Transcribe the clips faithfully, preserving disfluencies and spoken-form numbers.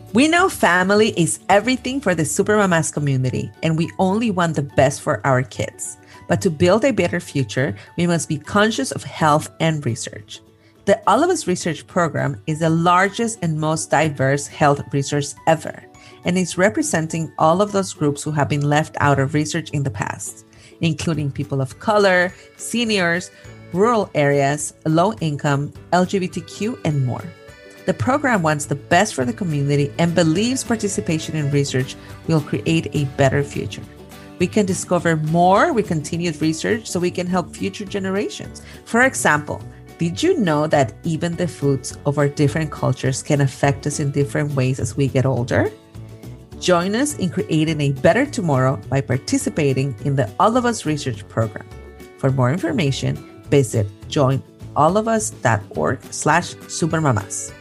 We know family is everything for the Supermamas community, and we only want the best for our kids. But to build a better future, we must be conscious of health and research. The All of Us Research Program is the largest and most diverse health research ever, and is representing all of those groups who have been left out of research in the past, including people of color, seniors, rural areas, low income, L G B T Q, and more. The program wants the best for the community and believes participation in research will create a better future. We can discover more with continued research so we can help future generations. For example, did you know that even the foods of our different cultures can affect us in different ways as we get older? Join us in creating a better tomorrow by participating in the All of Us Research Program. For more information, visit join all of us dot org slash supermamas.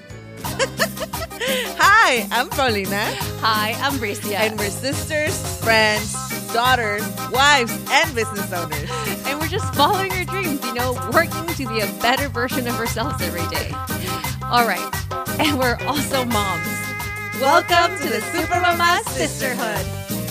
Hi, I'm Paulina. Hi, I'm Bricia. And we're sisters, friends, daughters, wives, and business owners. And we're just following our dreams, you know, working to be a better version of ourselves every day. All right. And we're also moms. Welcome to the Supermamas Sisterhood.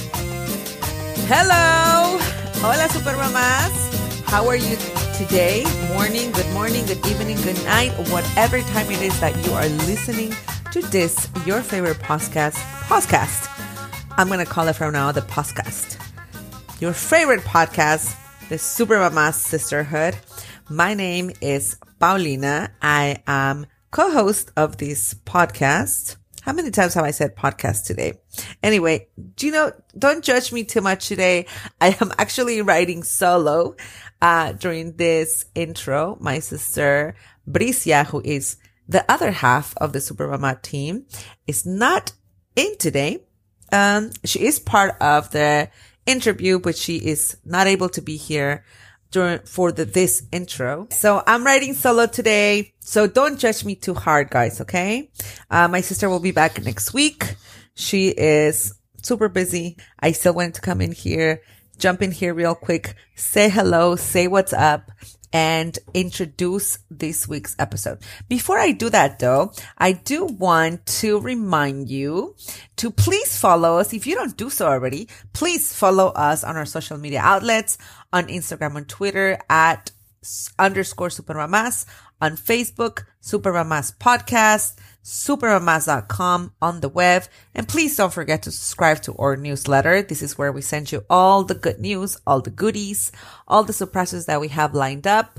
Hello. Hola, Supermamas. How are you today? Morning, good morning, good evening, good night, whatever time it is that you are listening to this, your favorite podcast, podcast. I'm going to call it from now the podcast. Your favorite podcast, the Supermamas Sisterhood. My name is Paulina. I am co-host of this podcast. How many times have I said podcast today? Anyway, do you know, don't judge me too much today. I am actually writing solo uh, during this intro. My sister, Bricia, who is the other half of the Supermama team, is not in today. Um, she is part of the interview, but she is not able to be here during for the this intro. So I'm writing solo today. So don't judge me too hard, guys. Okay. Uh, my sister will be back next week. She is super busy. I still wanted to come in here, jump in here real quick, say hello, say what's up, and introduce this week's episode. Before I do that though, I do want to remind you to please follow us. If you don't do so already, please follow us on our social media outlets, on Instagram and Twitter at underscore Supermamas, on Facebook, Supermamas Podcast, supermamas dot com on the web. And please don't forget to subscribe to our newsletter. This is where we send you all the good news, all the goodies, all the surprises that we have lined up.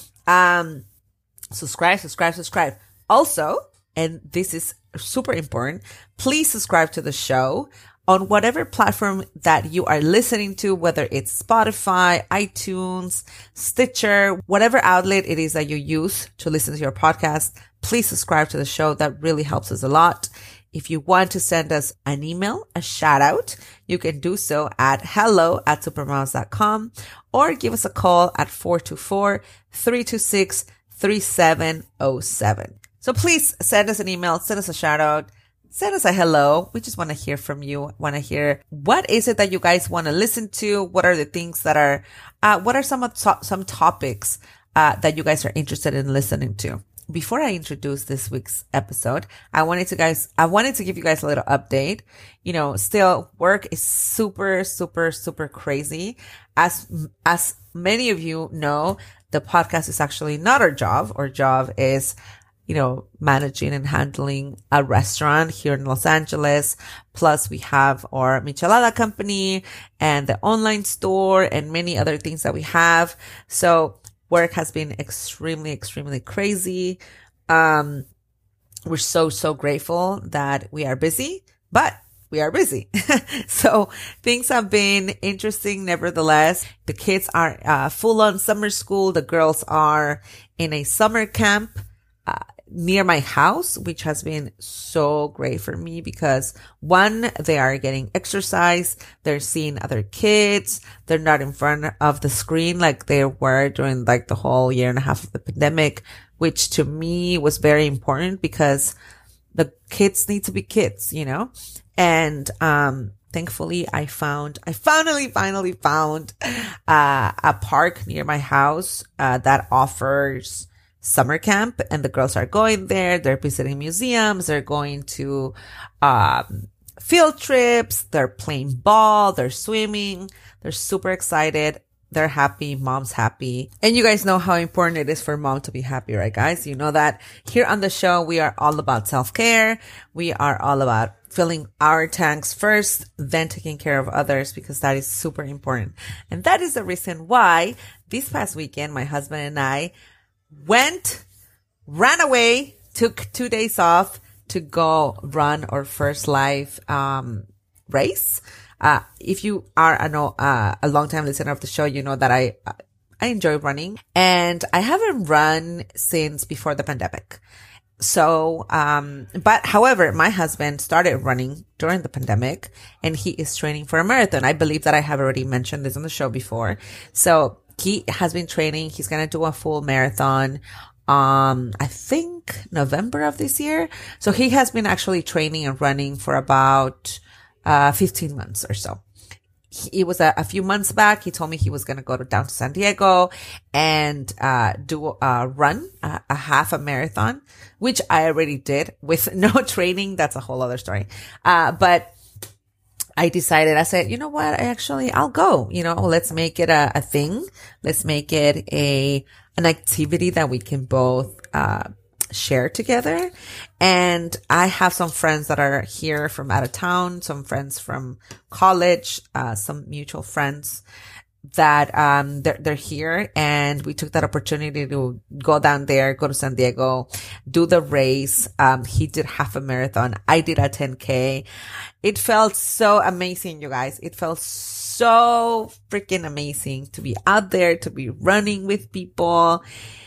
Um, subscribe, subscribe, subscribe. Also, and this is super important, please subscribe to the show on whatever platform that you are listening to, whether it's Spotify, iTunes, Stitcher, whatever outlet it is that you use to listen to your podcast. Please subscribe to the show. That really helps us a lot. If you want to send us an email, a shout out, you can do so at hello at supermamas dot com or give us a call at four two four, three two six, three seven zero seven. So please send us an email, send us a shout out, send us a hello. We just want to hear from you. Want to hear what is it that you guys want to listen to? What are the things that are, uh, what are some of to- some topics, uh, that you guys are interested in listening to? Before I introduce this week's episode, I wanted to guys, I wanted to give you guys a little update. You know, still work is super, super, super crazy. As, as many of you know, the podcast is actually not our job. Our job is, you know, managing and handling a restaurant here in Los Angeles. Plus we have our Michelada company and the online store and many other things that we have. So work has been extremely, extremely crazy. Um, we're so, so grateful that we are busy, but we are busy. So things have been interesting. Nevertheless, the kids are uh, full on summer school. The girls are in a summer camp uh, near my house, which has been so great for me because one, they are getting exercise. They're seeing other kids. They're not in front of the screen like they were during like the whole year and a half of the pandemic, which to me was very important because the kids need to be kids, you know? And, um, thankfully I found, I finally, finally found, uh, a park near my house, uh, that offers summer camp, and the girls are going there. They're visiting museums. They're going to, um, field trips. They're playing ball. They're swimming. They're super excited. They're happy. Mom's happy. And you guys know how important it is for mom to be happy, right, guys? You know that here on the show, we are all about self-care. We are all about filling our tanks first, then taking care of others, because that is super important. And that is the reason why this past weekend, my husband and I went, ran away, took two days off to go run our first live, um, race. Uh, if you are a, uh, a long time listener of the show, you know that I, I enjoy running, and I haven't run since before the pandemic. So, um, but however, my husband started running during the pandemic, and he is training for a marathon. I believe that I have already mentioned this on the show before. So he has been training. He's going to do a full marathon. Um, I think November of this year. So he has been actually training and running for about Uh, fifteen months or so. He, it was a, a few months back. He told me he was going to go to, down to San Diego and, uh, do a run, a, a half a marathon, which I already did with no training. That's a whole other story. Uh, but I decided, I said, you know what? I actually, I'll go, you know, let's make it a, a thing. Let's make it a, an activity that we can both, uh, share together. And I have some friends that are here from out of town, some friends from college, uh, some mutual friends that, um, they're, they're here. And we took that opportunity to go down there, go to San Diego, do the race. Um, he did half a marathon. I did a ten K. It felt so amazing, you guys. It felt so freaking amazing to be out there, to be running with people.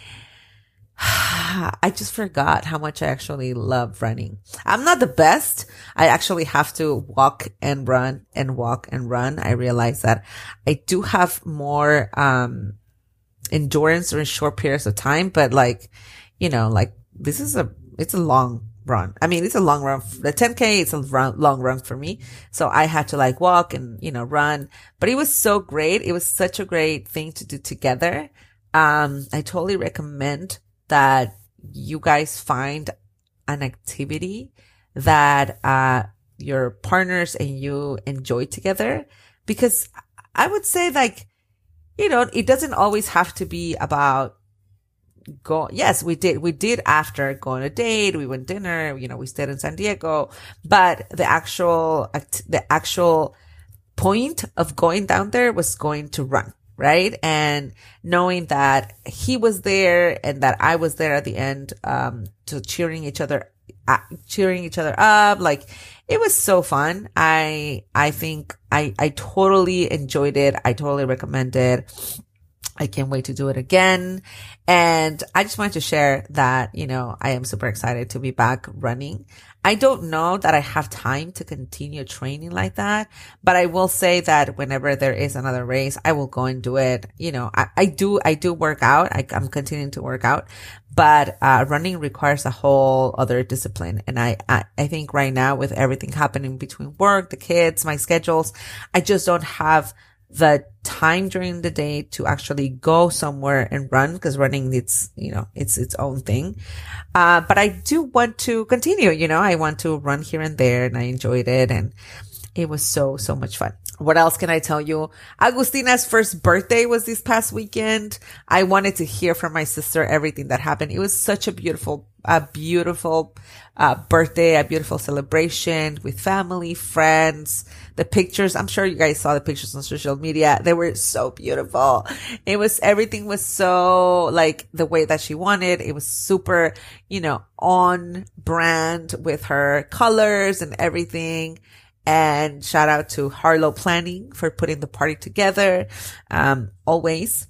I just forgot how much I actually love running. I'm not the best. I actually have to walk and run and walk and run. I realize that I do have more, um, endurance during short periods of time, but like, you know, like this is a, it's a long run. I mean, it's a long run. The ten K, it's a run, long run for me. So I had to like walk and, you know, run, but it was so great. It was such a great thing to do together. Um, I totally recommend that you guys find an activity that, uh, your partners and you enjoy together, because I would say like, you know, it doesn't always have to be about go. Yes, we did, we did after go on a date, we went dinner, you know, we stayed in San Diego, but the actual, the actual point of going down there was going to run. Right. And knowing that he was there and that I was there at the end, um, to cheering each other, uh, cheering each other up. Like it was so fun. I, I think I, I totally enjoyed it. I totally recommend it. I can't wait to do it again. And I just wanted to share that, you know, I am super excited to be back running. I don't know that I have time to continue training like that, but I will say that whenever there is another race, I will go and do it. You know, I, I do, I do work out. I, I'm continuing to work out, but, uh, running requires a whole other discipline. And I, I, I think right now with everything happening between work, the kids, my schedules, I just don't have the time during the day to actually go somewhere and run, because running needs, you know, it's its own thing. Uh, but I do want to continue, you know, I want to run here and there, and I enjoyed it, and it was so, so much fun. What else can I tell you? Agustina's first birthday was this past weekend. I wanted to hear from my sister everything that happened. It was such a beautiful, a beautiful, uh, birthday, a beautiful celebration with family, friends. The pictures, I'm sure you guys saw the pictures on social media. They were so beautiful. It was, everything was so like the way that she wanted. It was super, you know, on brand with her colors and everything. And shout out to Harlow Planning for putting the party together, um, always.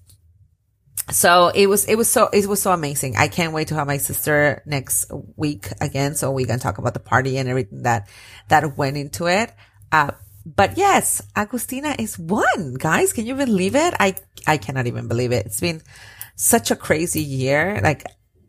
So it was, it was so, it was so amazing. I can't wait to have my sister next week again, so we can talk about the party and everything that, that went into it. Uh, but yes, Agustina is one, guys. Can you believe it? I, I cannot even believe it. It's been such a crazy year. Like,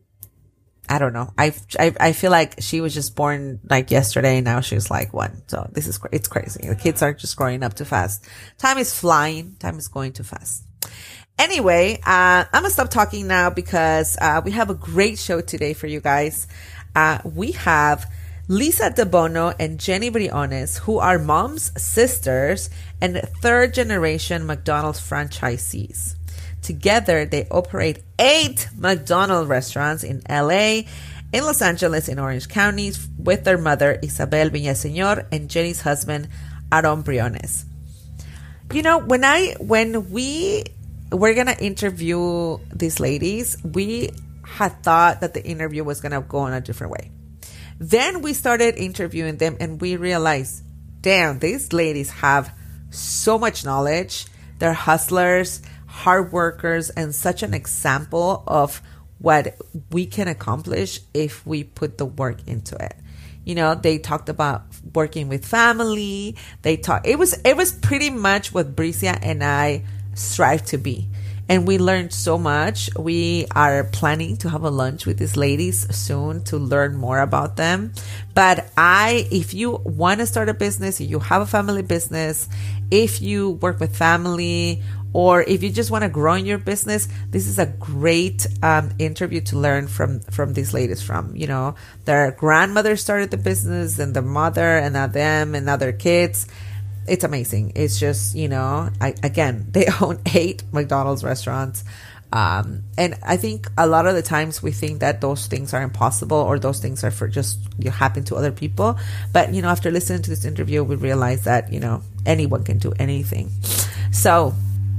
I don't know. I, I, I feel like she was just born like yesterday. Now she's like one. So this is, it's crazy. The kids are just growing up too fast. Time is flying. Time is going too fast. Anyway, uh, I'm going to stop talking now because uh, we have a great show today for you guys. Uh, we have Lisa DeBono and Jenny Briones, who are moms, sisters, and third generation McDonald's franchisees. Together, they operate eight McDonald's restaurants in L A, in Los Angeles, in Orange County, with their mother, Isabel Villaseñor, and Jenny's husband, Aaron Briones. You know, when I, when we were going to interview these ladies, we had thought that the interview was going to go in a different way. Then we started interviewing them and we realized, damn, these ladies have so much knowledge. They're hustlers, hard workers, and such an example of what we can accomplish if we put the work into it. You know, they talked about working with family. They talked, it was, it was pretty much what Bricia and I strive to be. And we learned so much. We are planning to have a lunch with these ladies soon to learn more about them. But I, if you want to start a business, if you have a family business, if you work with family, or if you just want to grow in your business, this is a great um, interview to learn from, from these ladies from. You know, their grandmother started the business and the mother and now them and now their kids. It's amazing. It's just, you know, I, again, they own eight McDonald's restaurants. Um, and I think a lot of the times we think that those things are impossible or those things are for just, you happen to other people. But, you know, after listening to this interview, we realize that, you know, anyone can do anything. So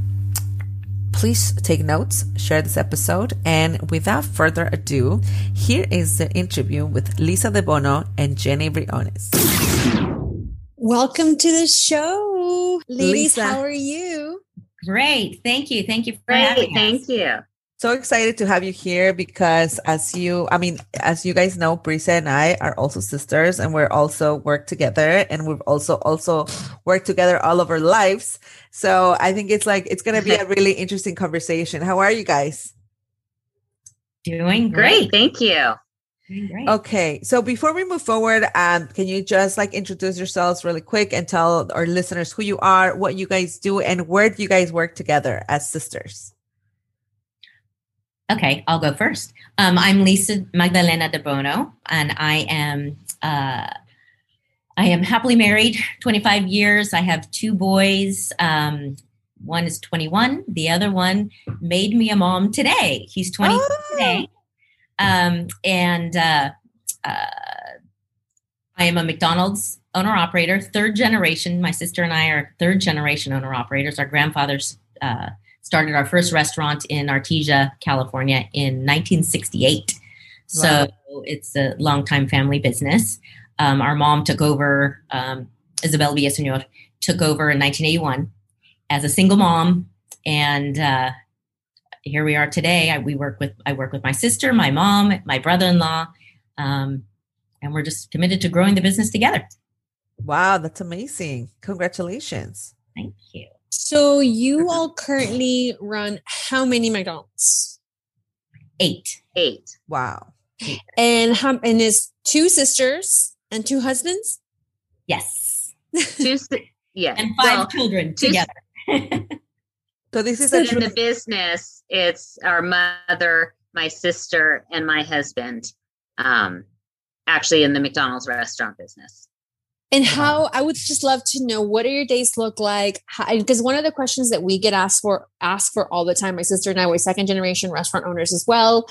please take notes, share this episode. And without further ado, here is the interview with Lisa DeBono and Jenny Briones. Welcome to the show. Ladies, Lisa. How are you? Great. Thank you. Thank you for Great. having Thank us. you. So excited to have you here because as you, I mean, as you guys know, Bricia and I are also sisters and we're also work together and we've also, also worked together all of our lives. So I think it's like, it's going to be a really interesting conversation. How are you guys? Doing Great. great. Thank you. Doing great. Okay. So before we move forward, um, can you just like introduce yourselves really quick and tell our listeners who you are, what you guys do, and where do you guys work together as sisters? Okay, I'll go first. Um, I'm Lisa Magdalena DeBono, and I am uh, I am happily married, twenty-five years. I have two boys. Um, one is twenty-one. The other one made me a mom today. He's twenty Oh. today. Um, and uh, uh, I am a McDonald's owner-operator, third generation. My sister and I are third generation owner-operators. Our grandfathers uh, started our first restaurant in Artesia, California in nineteen sixty-eight. So Wow. it's a longtime family business. Um, our mom took over, um, Isabel Villaseñor took over in nineteen eighty-one as a single mom. And uh, here we are today. I, we work with, I work with my sister, my mom, my brother-in-law, um, and we're just committed to growing the business together. Wow. That's amazing. Congratulations. Thank you. So you all currently run how many McDonald's? Eight. Eight. Wow. And how, and is two sisters and two husbands? Yes. Two, si- yes. And five Well, children two- together. So this is So a in the business, it's our mother, my sister, and my husband. Um, actually, in the McDonald's restaurant business. And how, I would just love to know, what do your days look like? Because one of the questions that we get asked for, asked for all the time, my sister and I were second generation restaurant owners as well,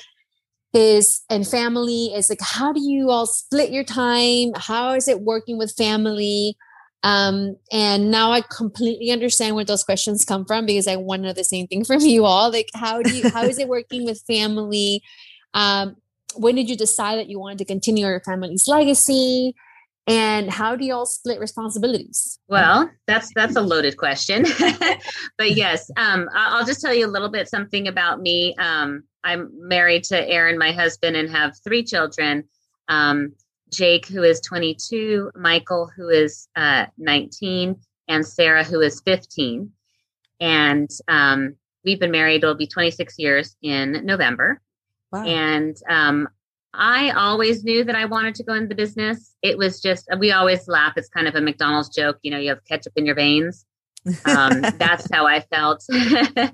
is, and family is like, how do you all split your time? How is it working with family? Um, and now I completely understand where those questions come from because I want to know the same thing from you all. Like, how do you, how is it working with family? Um, when did you decide that you wanted to continue your family's legacy? And how do you all split responsibilities? Well, that's that's a loaded question, but yes, um, I- I'll just tell you a little bit something about me. Um, I'm married to Aaron, my husband, and have three children. Um, Jake, who is twenty-two, Michael, who is uh, nineteen, and Sarah, who is fifteen. And um, we've been married. It'll be twenty-six years in November. wow. And um, I always knew that I wanted to go into the business. It was just, we always laugh. It's kind of a McDonald's joke. You know, you have ketchup in your veins. Um, that's how I felt.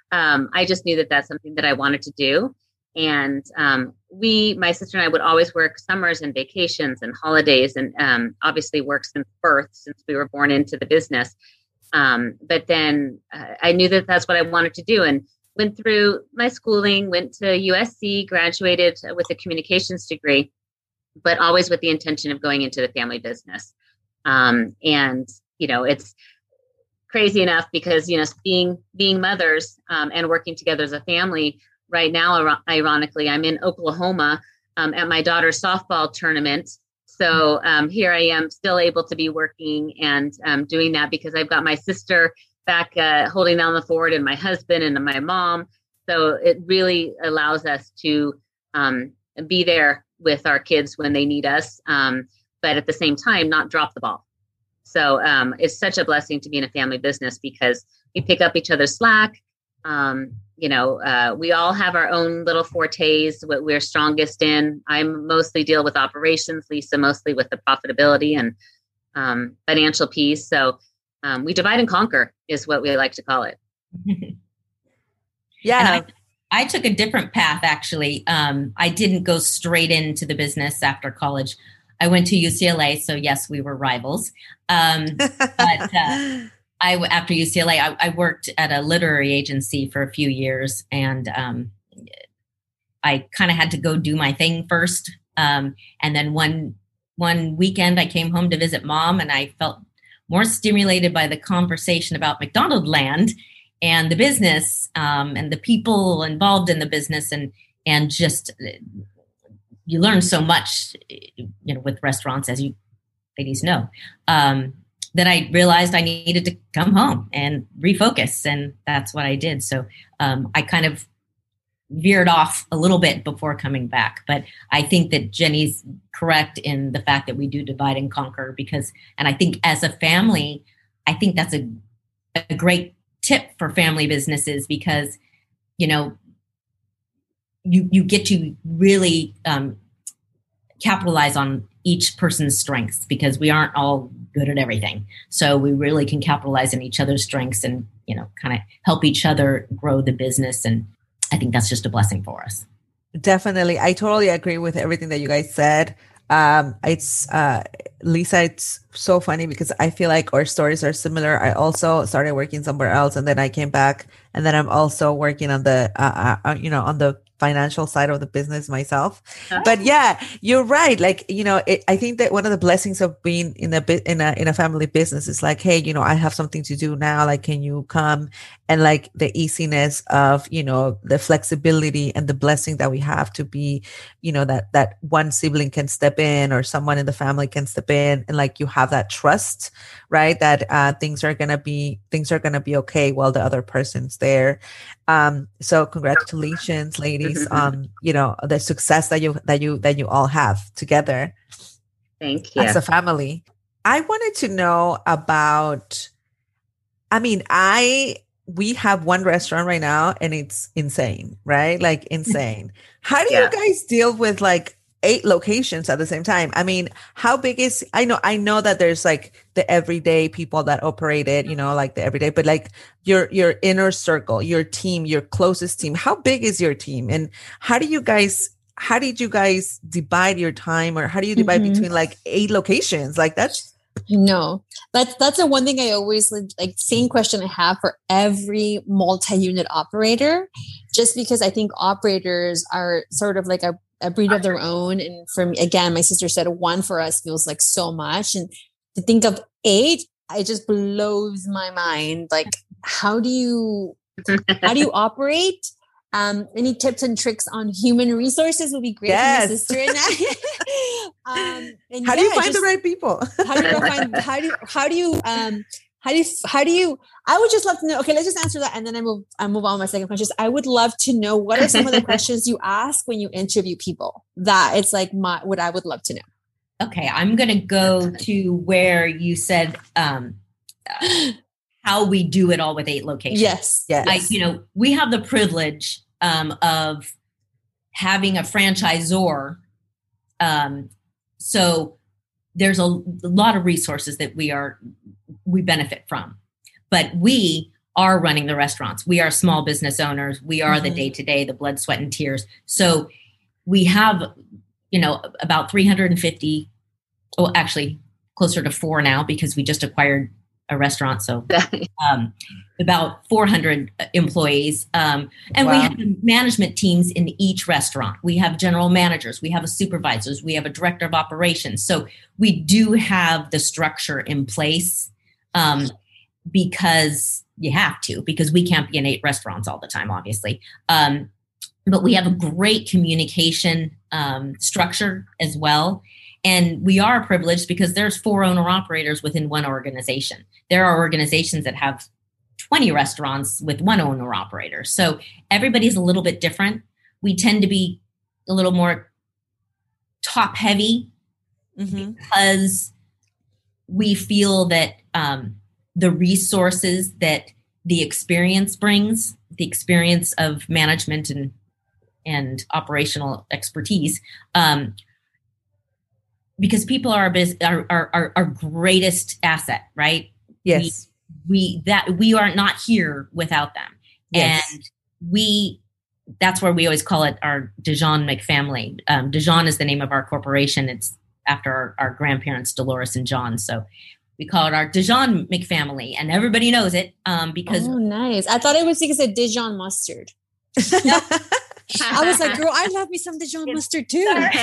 um, I just knew that that's something that I wanted to do. And um, we, my sister and I would always work summers and vacations and holidays, and um, obviously work since birth, since we were born into the business. Um, but then uh, I knew that that's what I wanted to do, and went through my schooling, went to U S C, graduated with a communications degree, but always with the intention of going into the family business. Um, and, you know, it's crazy enough because, you know, being, being mothers um, and working together as a family right now, ironically, I'm in Oklahoma um, at my daughter's softball tournament. So um, here I am still able to be working and um, doing that because I've got my sister back uh, holding down the fort, and my husband and my mom. So it really allows us to um, be there with our kids when they need us, um, but at the same time, not drop the ball. So um, it's such a blessing to be in a family business because we pick up each other's slack. Um, you know, uh, we all have our own little fortes, what we're strongest in. I mostly deal with operations, Lisa mostly with the profitability and um, financial piece. So um, we divide and conquer is what we like to call it. Yeah. I, I took a different path, actually. Um, I didn't go straight into the business after college. I went to U C L A. So yes, we were rivals. Um, but uh, I, after U C L A, I, I worked at a literary agency for a few years, and um, I kind of had to go do my thing first. Um, and then one, one weekend I came home to visit mom, and I felt more stimulated by the conversation about McDonald Land and the business um, and the people involved in the business. And, and just, you learn so much, you know, with restaurants, as you ladies know, um, that I realized I needed to come home and refocus. And that's what I did. So um, I kind of veered off a little bit before coming back. But I think that Jenny's correct in the fact that we do divide and conquer because, and I think as a family, I think that's a, a great tip for family businesses because, you know, you, you get to really um, capitalize on each person's strengths because we aren't all good at everything. So we really can capitalize on each other's strengths and, you know, kind of help each other grow the business. And I think that's just a blessing for us. Definitely. I totally agree with everything that you guys said. Um, it's, uh, Lisa, it's so funny because I feel like our stories are similar. I also started working somewhere else and then I came back and then I'm also working on the, uh, uh you know, on the financial side of the business myself. Huh? But yeah, you're right. Like, you know, it, I think that one of the blessings of being in a bit in a, in a family business is like, hey, you know, I have something to do now. Like, can you come? And like the easiness of, you know, the flexibility and the blessing that we have to be, you know, that, that one sibling can step in or someone in the family can step in and like you have that trust, right? That, uh, things are going to be, things are going to be okay while the other person's there. Um, so congratulations, ladies, on, you know, the success that you, that you, that you all have together. Thank you. As a family. I wanted to know about, I mean, I, we have one restaurant right now and it's insane, right? Like insane. How do yeah. you guys deal with like eight locations at the same time? I mean, how big is, I know, I know that there's like the everyday people that operate it, you know, like the everyday, but like your, your inner circle, your team, your closest team, how big is your team? And how do you guys, how did you guys divide your time or how do you divide mm-hmm. between like eight locations? Like that's, No, that's, that's the one thing I always like, same question I have for every multi-unit operator, just because I think operators are sort of like a, a breed of their own. And for me, again, my sister said one for us feels like so much. And to think of eight, it just blows my mind. Like, how do you, how do you operate? Um, any tips and tricks on human resources would be great. Yes. For my sister and I. um, and how yeah, do you find just, the right people? how do you find, how do you, how do you, um, how do you, how do you, I would just love to know, okay, let's just answer that. And then I move, I move on with my second question. I would love to know what are some of the questions you ask when you interview people that it's like my, what I would love to know. Okay. I'm going to go to where you said, um, uh, how we do it all with eight locations. Yes. Yes. I, you know, we have the privilege um, of having a franchisor. Um, so there's a, a lot of resources that we are, we benefit from, but we are running the restaurants. We are small business owners. We are mm-hmm. the day-to-day, the blood, sweat, and tears. So we have, you know, about three hundred fifty, oh, actually closer to four now because we just acquired a restaurant. So um, about four hundred employees. Um, and wow. we have management teams in each restaurant. We have general managers, we have a supervisors, we have a director of operations. So we do have the structure in place um, because you have to, because we can't be in eight restaurants all the time, obviously. Um, but we have a great communication um, structure as well. And we are privileged because there's four owner operators within one organization. There are organizations that have twenty restaurants with one owner operator. So everybody's a little bit different. We tend to be a little more top heavy mm-hmm. because we feel that um, the resources that the experience brings, the experience of management and and operational expertise, um, because people are our, our, our, our greatest asset, right? Yes. We, we, that we are not here without them. Yes. And we, that's where we always call it our Dijon McFamily. Um, Dijon is the name of our corporation. It's after our, our grandparents, Dolores and John. So we call it our Dijon McFamily, and everybody knows it um, because. Oh, nice. I thought it was because of Dijon mustard. I was like, girl, I love me some Dijon mustard too.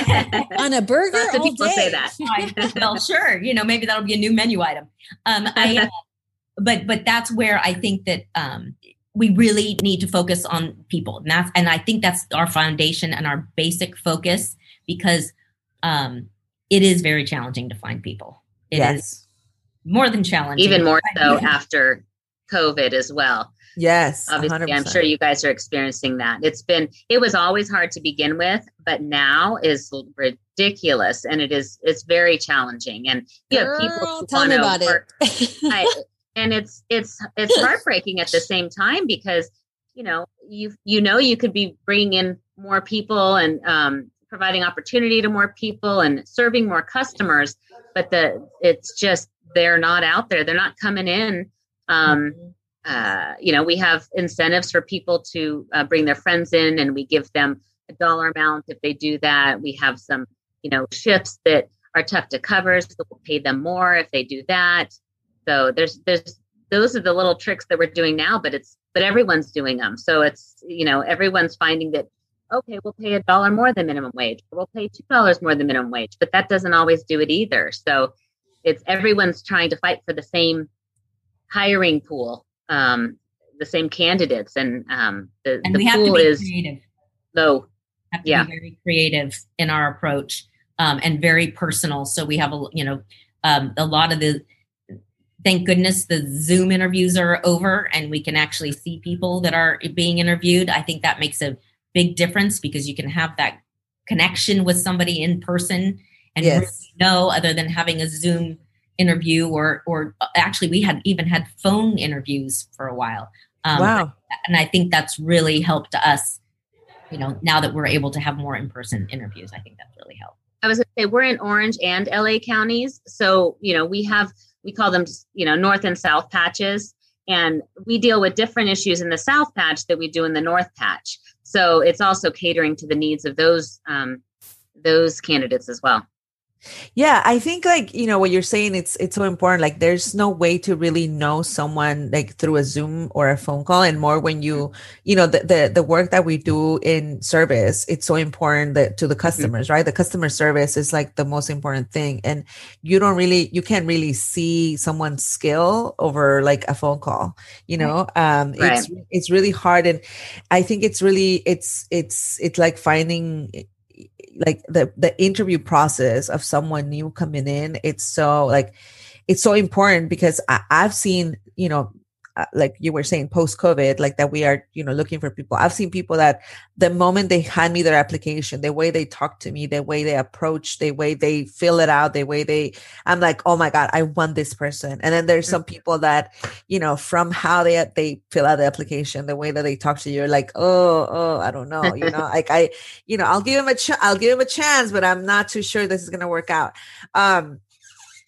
On a burger Lots of all people day. say that. I, well, sure. You know, maybe that'll be a new menu item. Um, I, uh, but but that's where I think that um, we really need to focus on people. And, that's, and I think that's our foundation and our basic focus, because um, it is very challenging to find people. It yes. is more than challenging. Even more so after COVID as well. Yes. Obviously, one hundred percent. I'm sure you guys are experiencing that. It's been, it was always hard to begin with, but now is ridiculous. And it is, it's very challenging. And you Girl, have people who tell me want to about work. it. I, and it's, it's, it's heartbreaking at the same time, because, you know, you, you know, you could be bringing in more people and um, providing opportunity to more people and serving more customers, but the, it's just, they're not out there. They're not coming in. Um, mm-hmm. Uh, you know, we have incentives for people to uh, bring their friends in, and we give them a dollar amount if they do that. We have some, you know, shifts that are tough to cover, so we'll pay them more if they do that. So there's, there's, those are the little tricks that we're doing now, but it's, but everyone's doing them. So it's, you know, everyone's finding that, okay, we'll pay a dollar more than minimum wage, or we'll pay two dollars more than minimum wage, but that doesn't always do it either. So it's, everyone's trying to fight for the same hiring pool. Um, the same candidates, and um, the, and the we have pool to be is creative. low. Have to yeah. be very creative in our approach, um, and very personal. So we have a, you know, um, a lot of the, thank goodness the Zoom interviews are over and we can actually see people that are being interviewed. I think that makes a big difference, because you can have that connection with somebody in person and yes. really know, other than having a Zoom interview, or or actually we had even had phone interviews for a while. Um, wow. And I think that's really helped us, you know, now that we're able to have more in-person interviews. I think that's really helped. I was going to say, we're in Orange and L A counties. So, you know, we have, we call them, you know, North and South patches. And we deal with different issues in the South patch that we do in the North patch. So it's also catering to the needs of those, um, those candidates as well. Yeah, I think like, you know, what you're saying, it's it's so important. Like there's no way to really know someone like through a Zoom or a phone call, and more when you, you know, the the, the work that we do in service, it's so important that to the customers, mm-hmm. right? The customer service is like the most important thing. And you don't really, you can't really see someone's skill over like a phone call, you know, um, right. it's, it's really hard. And I think it's really, it's, it's, it's like finding like the, the interview process of someone new coming in. It's so like, it's so important, because I, I've seen, you know, uh, like you were saying, post-COVID, like that we are, you know, looking for people. I've seen people that the moment they hand me their application, the way they talk to me, the way they approach, the way they fill it out, the way they, I'm like, oh my God, I want this person. And then there's some people that, you know, from how they, they fill out the application, the way that they talk to you, you're like, oh, oh, I don't know. You know, like I, you know, I'll give him a, ch- I'll give him a chance, but I'm not too sure this is going to work out. Um,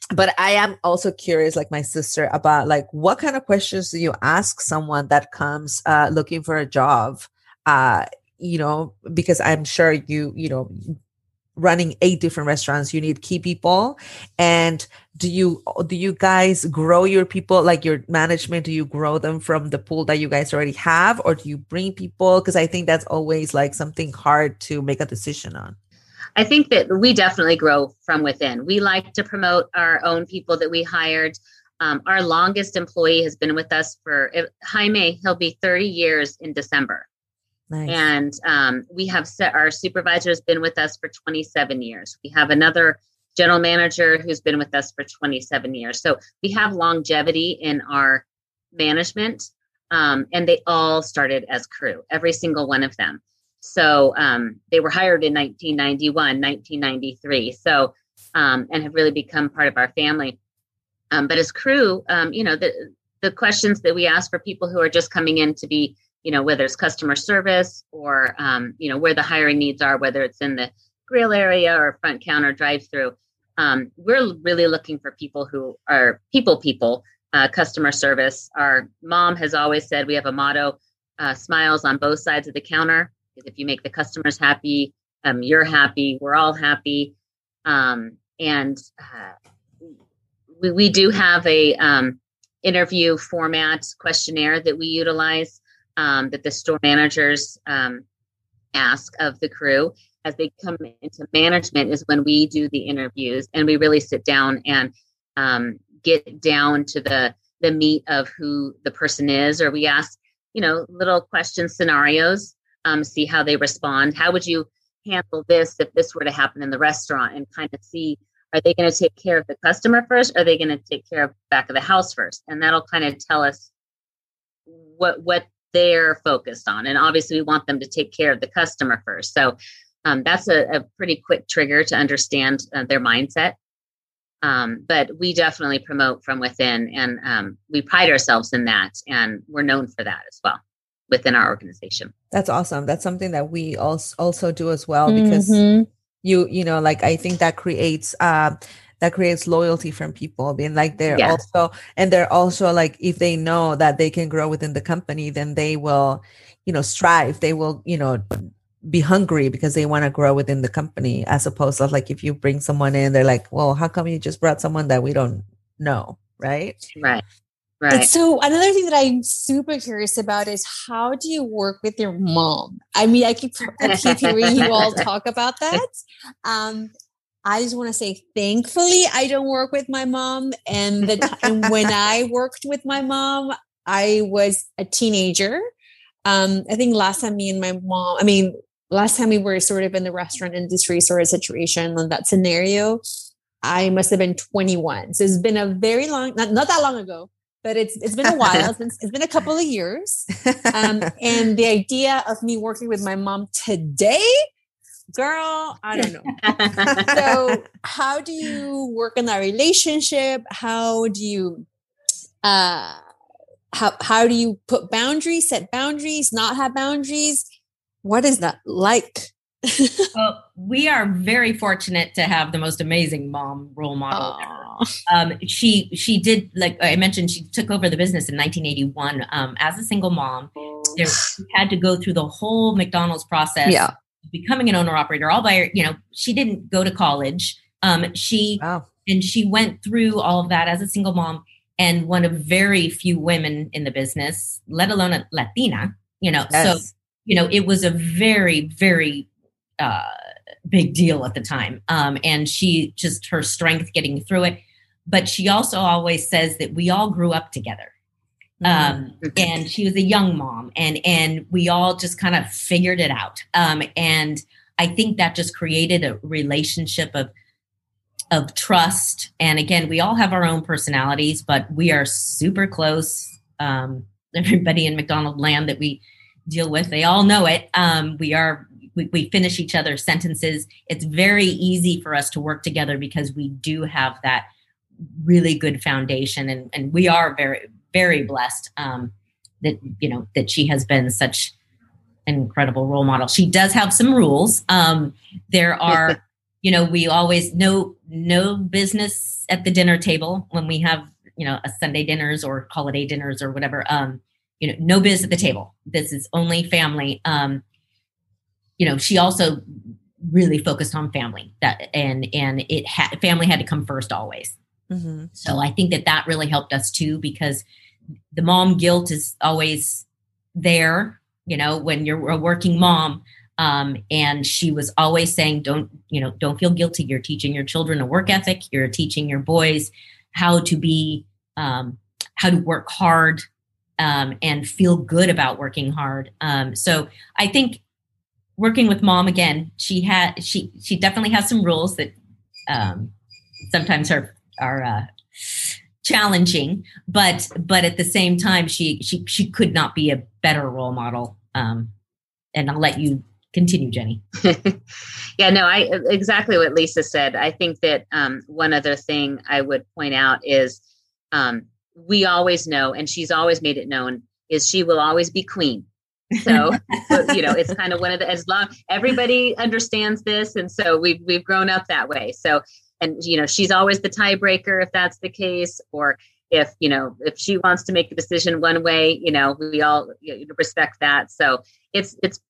but I am also curious, like my sister, about like what kind of questions do you ask someone that comes uh, looking for a job? Uh, you know, because I'm sure you, you know, running eight different restaurants, you need key people. And do you do you guys grow your people, like your management? Do you grow them from the pool that you guys already have, or do you bring people? Because I think that's always like something hard to make a decision on. I think that we definitely grow from within. We like to promote our own people that we hired. Um, our longest employee has been with us for, Jaime, he'll be thirty years in December. Nice. And um, we have set, our supervisor has been with us for twenty-seven years. We have another general manager who's been with us for twenty-seven years. So we have longevity in our management, um, and they all started as crew, every single one of them. So um, they were hired in nineteen ninety-one, nineteen ninety-three. So, um, and have really become part of our family. Um, but as crew, um, you know, the, the questions that we ask for people who are just coming in to be, you know, whether it's customer service or, um, you know, where the hiring needs are, whether it's in the grill area or front counter drive-through. Um, we're really looking for people who are people, people, uh, customer service. Our mom has always said we have a motto, uh, smiles on both sides of the counter. If you make the customers happy, um, you're happy, we're all happy. Um, and uh, we, we do have a um, interview format questionnaire that we utilize um, that the store managers um, ask of the crew as they come into management is when we do the interviews and we really sit down and um, get down to the, the meat of who the person is, or we ask, you know, little question scenarios. Um, see how they respond. How would you handle this if this were to happen in the restaurant, and kind of see, are they going to take care of the customer first? Or are they going to take care of the back of the house first? And that'll kind of tell us what what they're focused on. And obviously we want them to take care of the customer first. So um, that's a, a pretty quick trigger to understand uh, their mindset. Um, but we definitely promote from within, and um, we pride ourselves in that. And we're known for that as well within our organization. That's awesome. That's something that we also also do as well, because mm-hmm. you, you know, like, I think that creates, uh, that creates loyalty from people being like, they're yeah. also, and they're also like, if they know that they can grow within the company, then they will, you know, strive. They will, you know, be hungry because they want to grow within the company, as opposed to like, if you bring someone in, they're like, well, how come you just brought someone that we don't know? Right. Right. Right. So another thing that I'm super curious about is, how do you work with your mom? I mean, I keep, I keep hearing you all talk about that. Um, I just want to say, thankfully, I don't work with my mom. And the time when I worked with my mom, I was a teenager. Um, I think last time me and my mom, I mean, last time we were sort of in the restaurant industry sort of situation on that scenario, I must have been twenty-one. So it's been a very long, not, not that long ago. But it's it's been a while. It's been, it's been a couple of years. Um, and the idea of me working with my mom today, girl, I don't know. So how do you work in that relationship? How do you uh, how how do you put boundaries, set boundaries, not have boundaries? What is that like? Well, we are very fortunate to have the most amazing mom role model ever. Um, she she did, like I mentioned, she took over the business in nineteen eighty-one um, as a single mom. There, she had to go through the whole McDonald's process, yeah. becoming an owner operator all by her. You know, she didn't go to college. Um, she wow. and she went through all of that as a single mom, and one of very few women in the business, let alone a Latina. You know, yes. so you know it was a very very Uh, big deal at the time. Um, and she just, her strength getting through it. But she also always says that we all grew up together. Um, mm-hmm. And she was a young mom, and, and we all just kind of figured it out. Um, and I think that just created a relationship of, of trust. And again, we all have our own personalities, but we are super close. Um, everybody in McDonald's land that we deal with, they all know it. Um, we are We, we finish each other's sentences. It's very easy for us to work together because we do have that really good foundation, and, and we are very, very blessed um, that, you know, that she has been such an incredible role model. She does have some rules. Um, there are you know, we always no no business at the dinner table when we have, you know, a Sunday dinners or holiday dinners or whatever. Um, you know, no biz at the table. This is only family. Um, you know, she also really focused on family, that and and it had family had to come first always. Mm-hmm. So I think that that really helped us too, because the mom guilt is always there, you know, when you're a working mom. Um, and she was always saying, don't, you know, don't feel guilty. You're teaching your children a work ethic. You're teaching your boys how to be, um, how to work hard, um, and feel good about working hard. Um, so I think working with mom, again, she had, she, she definitely has some rules that, um, sometimes are, are, uh, challenging, but, but at the same time, she, she, she could not be a better role model. Um, and I'll let you continue, Jenny. Yeah, no, I exactly what Lisa said. I think that um, one other thing I would point out is um, we always know, and she's always made it known, is she will always be queen. So, you know, it's kind of one of the, as long, everybody understands this. And so we've, we've grown up that way. So, and, you know, she's always the tiebreaker if that's the case, or if, you know, if she wants to make a decision one way, you know, we all you know, respect that. So it's, it's,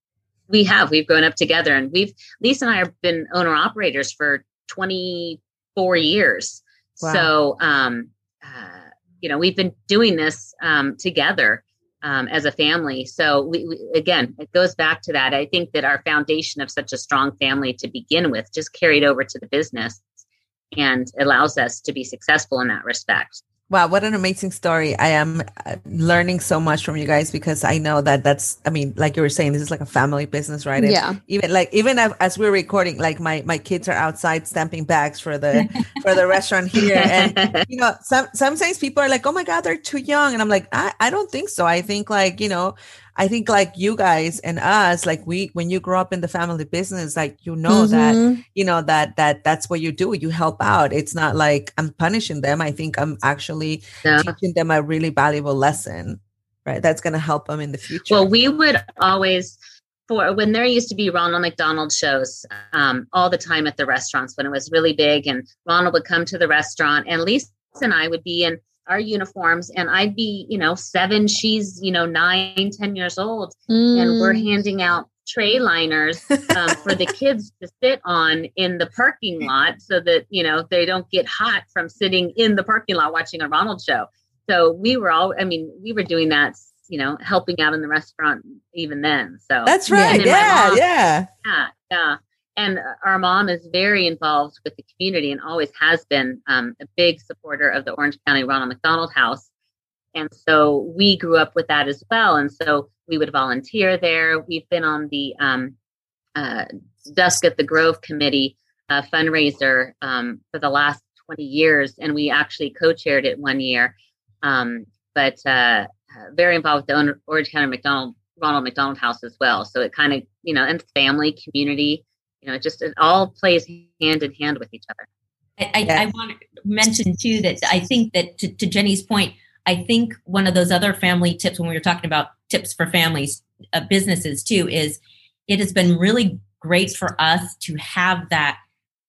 we have, we've grown up together, and we've, Lisa and I have been owner operators for twenty-four years. Wow. So, um, uh, you know, we've been doing this um, together um, as a family. So we, we, again, it goes back to that. I think that our foundation of such a strong family to begin with just carried over to the business and allows us to be successful in that respect. Wow, what an amazing story. I am learning so much from you guys, because I know that that's, I mean, like you were saying, this is like a family business, right? And yeah. Even like, even as we're recording, like my, my kids are outside stamping bags for the, for the restaurant here. And, you know, some, sometimes people are like, oh my God, they're too young. And I'm like, I, I don't think so. I think like, you know, I think like you guys and us, like we, when you grow up in the family business, like, you know, mm-hmm. that, you know, that, that that's what you do. You help out. It's not like I'm punishing them. I think I'm actually yeah. teaching them a really valuable lesson, right? That's going to help them in the future. Well, we would always, for when there used to be Ronald McDonald shows um, all the time at the restaurants when it was really big, and Ronald would come to the restaurant, and Lisa and I would be in our uniforms, and I'd be, you know, seven, she's, you know, nine, ten years old. Mm. And we're handing out tray liners um, for the kids to sit on in the parking lot so that, you know, they don't get hot from sitting in the parking lot watching a Ronald show. So we were all, I mean, we were doing that, you know, helping out in the restaurant even then. So that's right. Yeah. Mom, yeah. Yeah. Yeah. And our mom is very involved with the community and always has been um, a big supporter of the Orange County Ronald McDonald House. And so we grew up with that as well. And so we would volunteer there. We've been on the um, uh, Dusk at the Grove Committee uh, fundraiser um, for the last twenty years. And we actually co-chaired it one year. Um, but uh, very involved with the Orange County McDonald, Ronald McDonald House as well. So it kind of, you know, and family, community. You know, it just, it all plays hand in hand with each other. I, yes. I, I want to mention too, that I think that to, to Jenny's point, I think one of those other family tips when we were talking about tips for families, uh, businesses too, is it has been really great for us to have that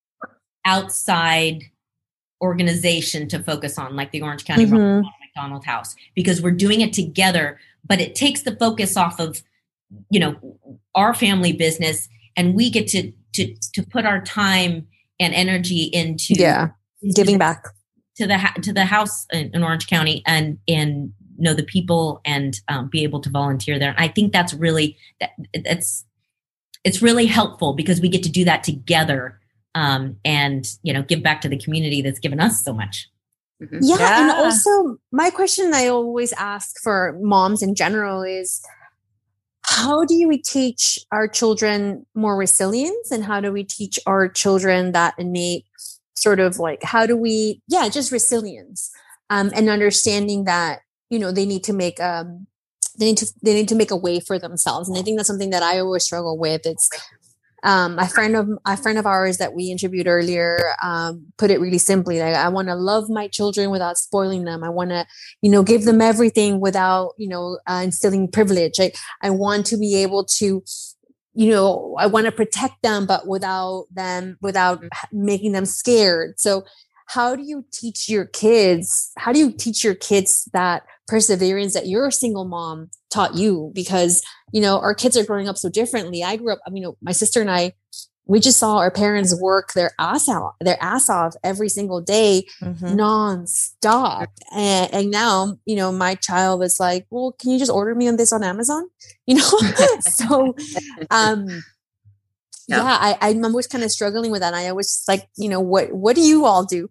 outside organization to focus on, like the Orange County mm-hmm. Ronald McDonald House, because we're doing it together, but it takes the focus off of, you know, our family business, and we get to to to put our time and energy into yeah into giving the, back to the to the house in, in Orange County, and and know the people, and um, be able to volunteer there. And I think that's really that it's it's really helpful, because we get to do that together, um, and you know, give back to the community that's given us so much. Mm-hmm. Yeah, yeah, and also my question I always ask for moms in general is, how do we teach our children more resilience, and how do we teach our children that innate sort of like, how do we, yeah, just resilience, um, and understanding that, you know, they need to make, um, they need to, they need to make a way for themselves. And I think that's something that I always struggle with. It's, um, a friend of a friend of ours that we interviewed earlier, um, put it really simply. Like, I want to love my children without spoiling them. I want to, you know, give them everything without, you know, uh, instilling privilege. I, I want to be able to you know, I want to protect them, but without them, without making them scared. So how do you teach your kids? How do you teach your kids that perseverance that your single mom taught you? Because, you know, our kids are growing up so differently. I grew up, I mean, you know, my sister and I, we just saw our parents work their ass out, their ass off every single day, mm-hmm. nonstop. And, and now, you know, my child is like, well, can you just order me on this on Amazon? You know? so, um, yeah, yeah I, I'm always kind of struggling with that. And I always like, you know, what, what do you all do?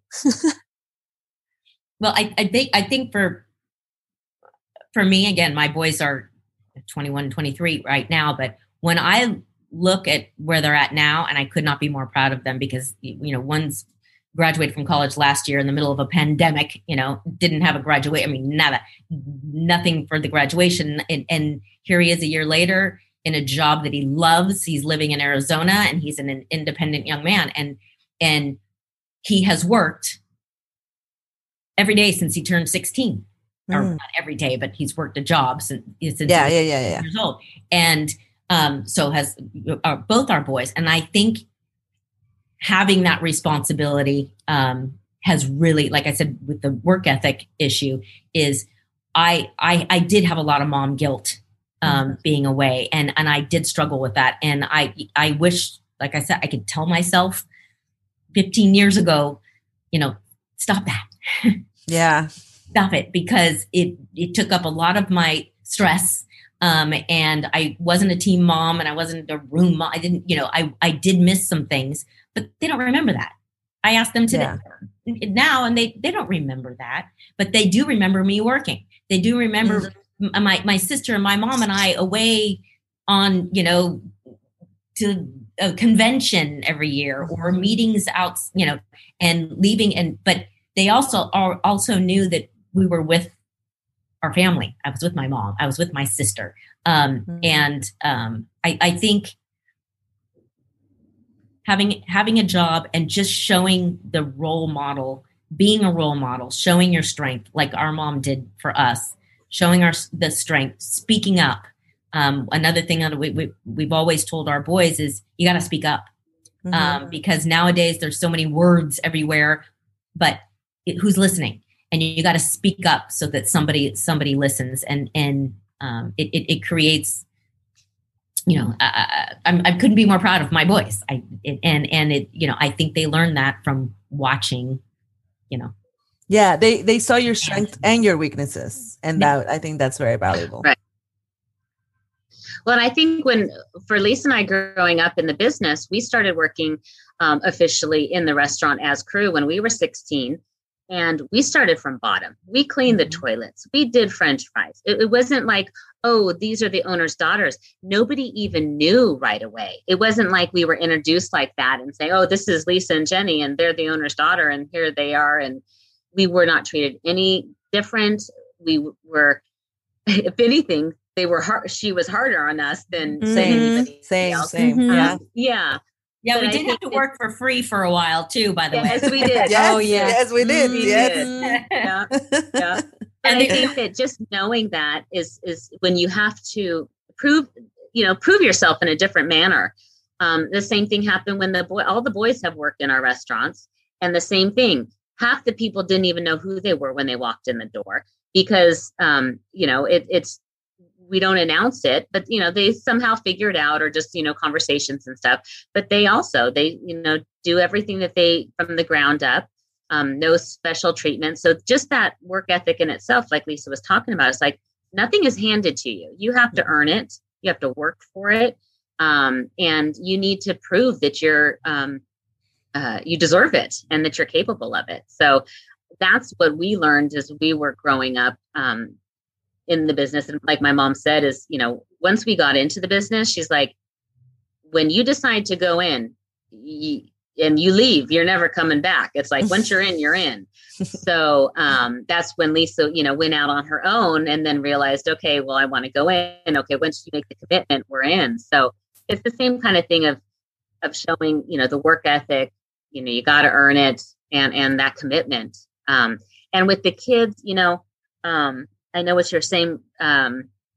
Well, I, I think, I think for, for me, again, my boys are twenty-one, twenty-three right now, but when I look at where they're at now, and I could not be more proud of them because, you know, one's graduated from college last year in the middle of a pandemic, you know, didn't have a graduate. I mean, nada, nothing for the graduation. And, and here he is a year later in a job that he loves. He's living in Arizona and he's an, an independent young man. And, and he has worked every day since he turned sixteen. Or mm. not every day, but he's worked a job since, since yeah, he was yeah, yeah, yeah. years old. And um, so has uh, both our boys. And I think having that responsibility um, has really, like I said, with the work ethic issue, is I I, I did have a lot of mom guilt um, mm. being away, and and I did struggle with that. And I I wish, like I said, I could tell myself fifteen years ago, you know, stop that. Yeah. Stop it, because it, it took up a lot of my stress. Um, and I wasn't a team mom and I wasn't a room mom. I didn't, you know, I, I did miss some things, but they don't remember that. I asked them today yeah. now, and they, they don't remember that, but they do remember me working. They do remember mm-hmm. my, my sister and my mom and I away on, you know, to a convention every year or meetings out, you know, and leaving. And, but they also are also knew that we were with our family. I was with my mom. I was with my sister. Um, mm-hmm. And um, I, I think having having a job and just showing the role model, being a role model, showing your strength, like our mom did for us, showing our the strength, speaking up. Um, another thing that we, we, we've always told our boys is you got to speak up mm-hmm. um, because nowadays there's so many words everywhere, but it, who's listening? And you, you got to speak up so that somebody somebody listens, and and um, it, it it creates, you know, I, I, I couldn't be more proud of my boys. I it, and and it you know I think they learned that from watching, you know. Yeah, they they saw your strength and your weaknesses, and that I think that's very valuable. Right. Well, and I think when for Lisa and I growing up in the business, we started working um, officially in the restaurant as crew when we were sixteen. And we started from bottom. We cleaned the toilets. We did French fries. It, it wasn't like, oh, these are the owner's daughters. Nobody even knew right away. It wasn't like we were introduced like that and saying, oh, this is Lisa and Jenny, and they're the owner's daughter, and here they are. And we were not treated any different. We were, if anything, they were hard. She was harder on us than mm-hmm. anybody same, else. Same, um, yeah, yeah. Yeah, but we I did have to work for free for a while too, by the yes, way. We did. yes, oh, yeah. Yes, we did. We yes. did. Yeah. Yeah. And I think that just knowing that is, is when you have to prove, you know, prove yourself in a different manner. Um, the same thing happened when the boy, all the boys have worked in our restaurants, and the same thing. Half the people didn't even know who they were when they walked in the door because, um, you know, it, it's, we don't announce it, but, you know, they somehow figure it out, or just, you know, conversations and stuff. But they also, they, you know, do everything that they from the ground up, um, no special treatment. So just that work ethic in itself, like Lisa was talking about, it's like nothing is handed to you. You have to earn it. You have to work for it. Um, and you need to prove that you're, um, uh, you deserve it and that you're capable of it. So that's what we learned as we were growing up, um, in the business. And like my mom said, is, you know, once we got into the business, she's like, when you decide to go in you, and you leave, you're never coming back. It's like, once you're in, you're in. So um, that's when Lisa, you know, went out on her own and then realized, okay, well, I want to go in. Okay, once you make the commitment, we're in. So it's the same kind of thing of, of showing, you know, the work ethic, you know, you got to earn it, and, and that commitment. Um, and with the kids, you know, um, I know it's your same, um,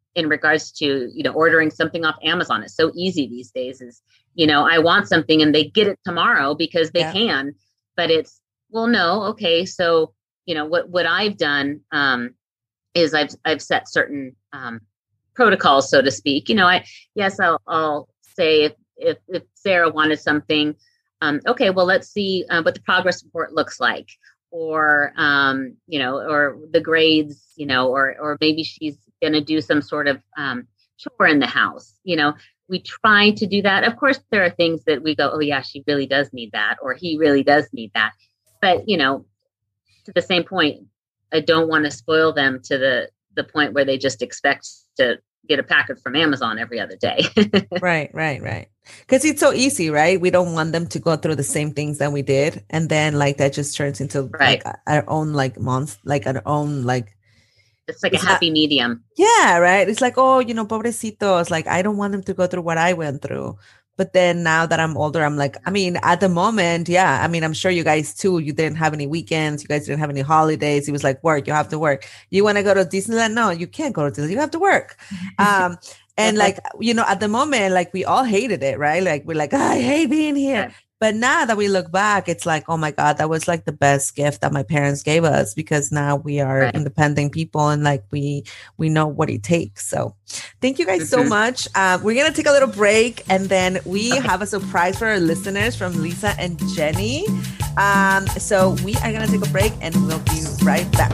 in regards to, you know, ordering something off Amazon. It's so easy these days is, you know, I want something and they get it tomorrow because they yeah. can, but it's, well, no. Okay. So, you know, what, what I've done, um, is I've, I've set certain, um, protocols, so to speak. You know, I, yes, I'll, I'll say if, if, if Sarah wanted something, um, okay, well, let's see uh, what the progress report looks like, or, um, you know, or the grades, you know, or, or maybe she's going to do some sort of, um, chore in the house. You know, we try to do that. Of course, there are things that we go, oh yeah, she really does need that, or he really does need that. But, you know, to the same point, I don't want to spoil them to the, the point where they just expect to get a package from Amazon every other day. Right, right, right. Because it's so easy, right? We don't want them to go through the same things that we did. And then like that just turns into right. like our own like month, like our own like. It's like it's a happy not, medium. Yeah, right. It's like, oh, you know, pobrecitos. Like, I don't want them to go through what I went through. But then now that I'm older, I'm like, I mean, at the moment, yeah. I mean, I'm sure you guys too, you didn't have any weekends. You guys didn't have any holidays. It was like work. You have to work. You want to go to Disneyland? No, you can't go to Disneyland. You have to work. Um, and like, you know, at the moment, like we all hated it, right? Like, we're like, oh, I hate being here. Yeah. But now that we look back, it's like, oh my God, that was like the best gift that my parents gave us, because now we are right. independent people and like we we know what it takes. So thank you guys mm-hmm. so much. Uh, we're going to take a little break, and then we okay. have a surprise for our listeners from Lisa and Jenny. Um, so we are going to take a break and we'll be right back.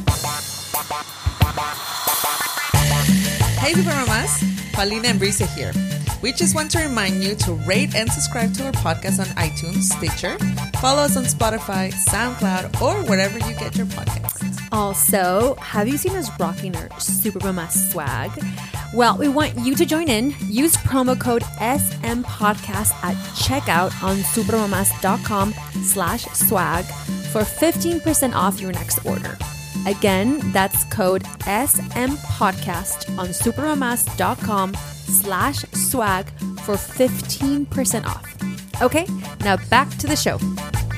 Hey, Super Mamas. Paulina and Brisa here. We just want to remind you to rate and subscribe to our podcast on iTunes, Stitcher, follow us on Spotify, SoundCloud, or wherever you get your podcasts. Also, have you seen us rocking our Super Mama swag? Well, we want you to join in. Use promo code S M Podcast at checkout on supermamas.com slash swag for fifteen percent off your next order. Again, that's code S M Podcast on supermamas.com slash swag for fifteen percent off. Okay, now back to the show.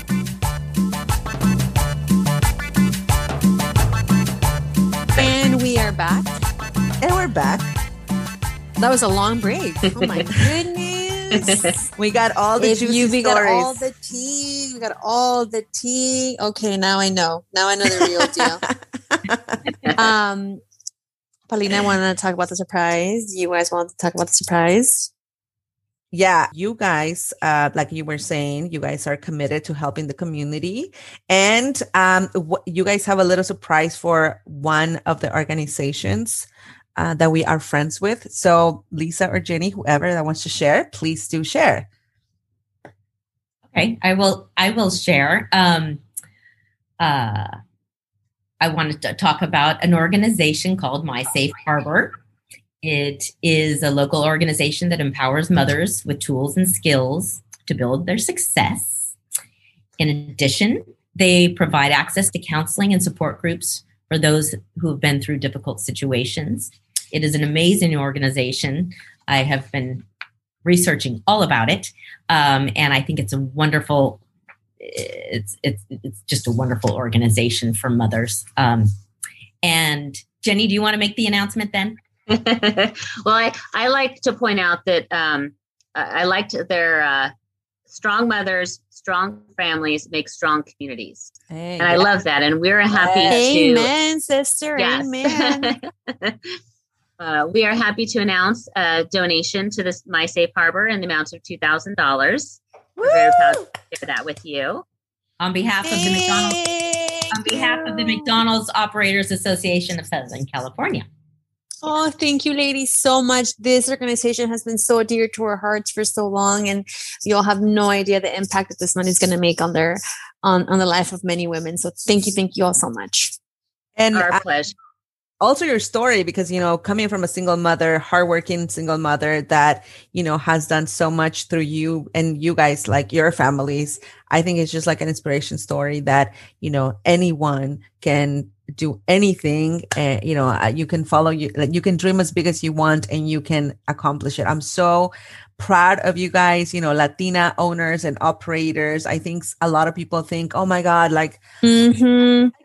And we are back. And we're back. That was a long break. Oh my goodness. We got all the if juicy you, we stories. got all the tea. We got all the tea. Okay, now I know. Now I know the real deal. um, Paulina, I want to talk about the surprise. You guys want to talk about the surprise? Yeah, you guys, uh, like you were saying, you guys are committed to helping the community. And um, w- you guys have a little surprise for one of the organizations uh, that we are friends with. So Lisa or Jenny, whoever that wants to share, please do share. Okay, I will, I will share. Um, uh, I wanted to talk about an organization called My Safe Harbor. It is a local organization that empowers mothers with tools and skills to build their success. In addition, they provide access to counseling and support groups for those who have been through difficult situations. It is an amazing organization. I have been researching all about it, um, and I think it's a wonderful It's it's it's just a wonderful organization for mothers. Um, and Jenny, do you want to make the announcement then? Well, I, I like to point out that um, I liked their uh, strong mothers, strong families make strong communities. Hey, and I yeah. love that. And we're happy yes. to. Amen, sister. Yes. Amen. uh, we are happy to announce a donation to this My Safe Harbor in the amount of two thousand dollars. We're very proud to share that with you. On behalf of the McDonald's, on behalf of the McDonald's Operators Association of Southern California. Oh, thank you, ladies, so much. This organization has been so dear to our hearts for so long, and you all have no idea the impact that this money is going to make on their on, on the life of many women. So thank you, thank you all so much. And our I- pleasure. Also your story, because, you know, coming from a single mother, hardworking single mother that, you know, has done so much through you and you guys, like your families, I think it's just like an inspiration story that, you know, anyone can do anything. And, you know, you can follow you, like you can dream as big as you want and you can accomplish it. I'm so proud of you guys, you know, Latina owners and operators. I think a lot of people think, oh my God, like, mm-hmm. I can never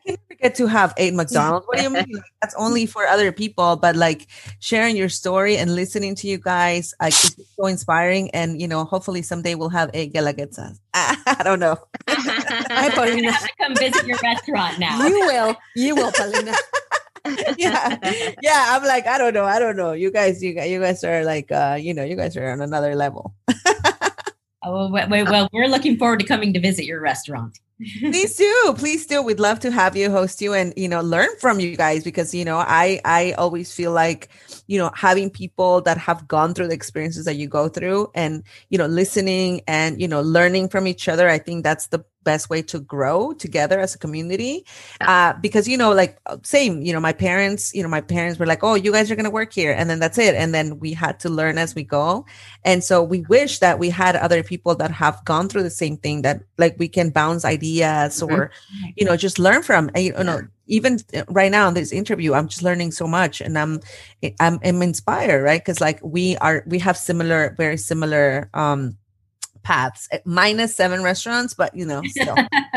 get to have eight McDonald's. What do you mean? Like, that's only for other people, but like sharing your story and listening to you guys, like it's so inspiring. And you know, hopefully someday we'll have eight Guelaguetzas. I don't know. Hi, Paulina. Come visit your restaurant now. You will. You will, Paulina. yeah, yeah. I'm like, I don't know. I don't know. You guys, you guys, you guys are like, uh, you know, you guys are on another level. Oh, well, well, we're looking forward to coming to visit your restaurant. Please do. Please do. We'd love to have you, host you, and, you know, learn from you guys, because, you know, I, I always feel like, you know, having people that have gone through the experiences that you go through and, you know, listening and, you know, learning from each other. I think that's the best way to grow together as a community. Uh, because, you know, like same, you know, my parents, you know, my parents were like, oh, you guys are going to work here. And then that's it. And then we had to learn as we go. And so we wish that we had other people that have gone through the same thing, that like we can bounce ideas mm-hmm. or, you know, just learn from, and, you know, even right now in this interview, I'm just learning so much, and I'm, I'm, I'm inspired, right? Cause like we are, we have similar, very similar, um, paths, minus seven restaurants, but you know, still.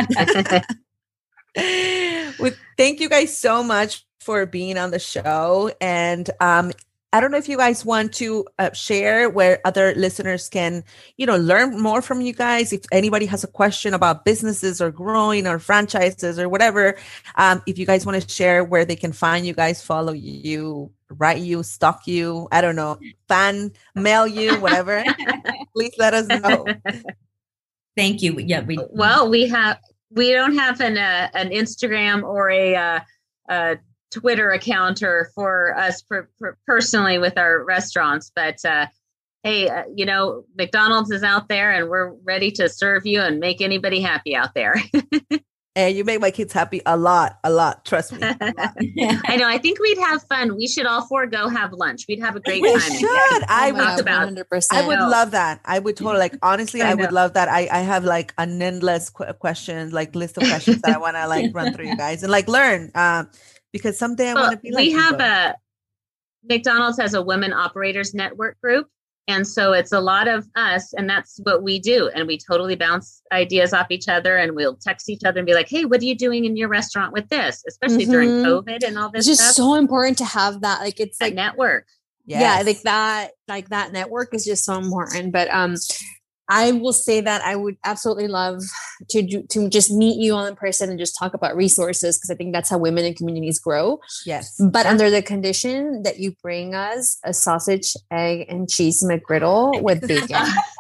Well, thank you guys so much for being on the show. And um, I don't know if you guys want to uh, share where other listeners can, you know, learn more from you guys. If anybody has a question about businesses or growing or franchises or whatever, um, if you guys want to share where they can find you guys, follow you, write you, stalk you, I don't know, fan, mail you, whatever, please let us know. Thank you. Yeah. We, well, we have, we don't have an, uh, an Instagram or a, uh, uh, Twitter account or for us per, per personally with our restaurants, but, uh, hey, uh, you know, McDonald's is out there and we're ready to serve you and make anybody happy out there. And you make my kids happy a lot, a lot. Trust me. Lot. I know. I think we'd have fun. We should all four go have lunch. We'd have a great we time. We should. I would talk about. one hundred percent. I would love that. I would totally like. Honestly, I, I would love that. I, I have like an endless qu- questions, like list of questions that I want to like run through you guys and like learn. Um, because someday I well, want to be like. We have people. a McDonald's has a Women Operators Network group. And so it's a lot of us, and that's what we do. And we totally bounce ideas off each other, and we'll text each other and be like, hey, what are you doing in your restaurant with this? Especially mm-hmm. during COVID and all this It's just stuff. so important to have that. Like it's that like network. Yes. Yeah. Like that, like that network is just so important. But, um, I will say that I would absolutely love to do, to just meet you in person and just talk about resources, because I think that's how women in communities grow. Yes. But under the condition that you bring us a sausage, egg, and cheese McGriddle with bacon.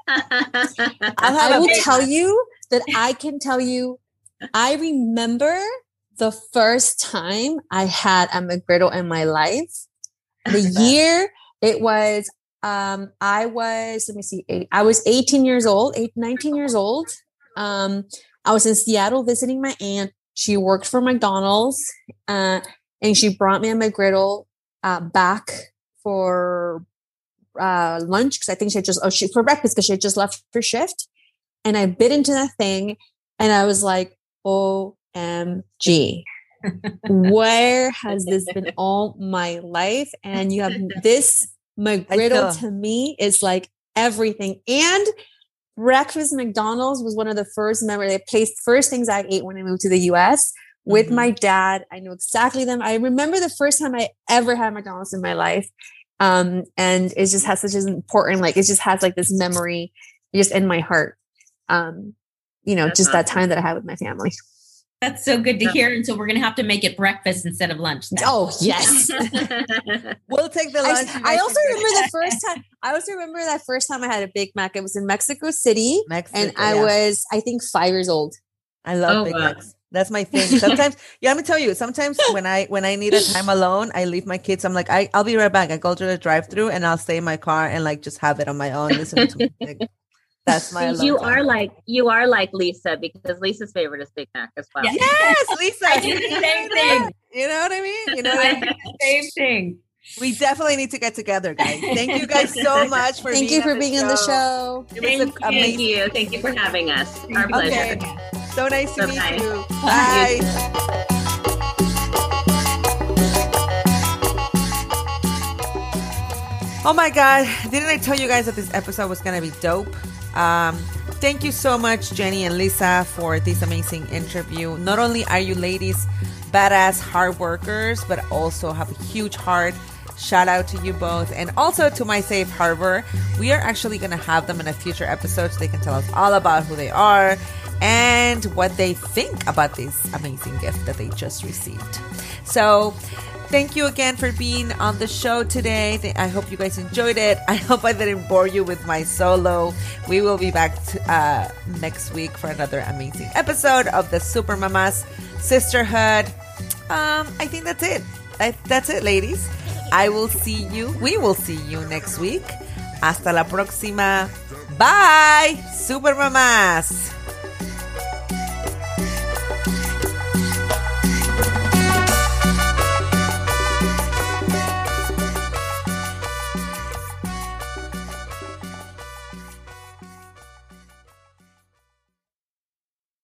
I will tell one. you that I can tell you, I remember the first time I had a McGriddle in my life. The year it was, Um, I was, let me see, eight, I was eighteen years old, eight, nineteen years old. Um, I was in Seattle visiting my aunt. She worked for McDonald's, uh, and she brought me a McGriddle, uh, back for, uh, lunch. Cause I think she had just, oh, she, for breakfast, cause she had just left her shift. And I bit into that thing and I was like, O M G. Where has this been all my life? And you have this McGriddle to me is like everything. And breakfast McDonald's was one of the first memory, the place, first things I ate when I moved to the U S with mm-hmm. my dad. I know exactly them. I remember the first time I ever had McDonald's in my life. Um, and it just has such an important, like, it just has like this memory just in my heart. Um, you know, That's just awesome. That time that I had with my family. That's so good to hear. And so we're going to have to make it breakfast instead of lunch now. Oh, yes. We'll take the lunch. I, I also remember the first time, I also remember that first time I had a Big Mac. It was in Mexico City. Mexico, and I yeah. was, I think, five years old. I love oh, Big wow. Macs. That's my thing. Sometimes, yeah, let me tell you, sometimes when I, when I need a time alone, I leave my kids. I'm like, I, I'll be right back. I go to the drive through and I'll stay in my car and like, just have it on my own. Listen to music. That's my you time. are like you are like Lisa, because Lisa's favorite is Big Mac as well. Yes, Lisa. I do the same thing. You know what I mean? You know what I mean? Same thing. We definitely need to get together, guys. Thank you guys so much for Thank being you for on being the on the show. It Thank, was a, thank you. Thank you for having us. Our pleasure. Okay. So nice to so meet nice. you. Bye. Oh my God. Didn't I tell you guys that this episode was going to be dope? Um, thank you so much, Jenny and Lisa, for this amazing interview. Not only are you ladies badass hard workers, but also have a huge heart. Shout out to you both. And also to My Safe Harbor. We are actually going to have them in a future episode so they can tell us all about who they are and what they think about this amazing gift that they just received. So thank you again for being on the show today. I hope you guys enjoyed it. I hope I didn't bore you with my solo. We will be back to, uh, next week for another amazing episode of the Super Mamas Sisterhood. Um, I think that's it. I, that's it, ladies. I will see you. We will see you next week. Hasta la próxima. Bye, Super Mamas.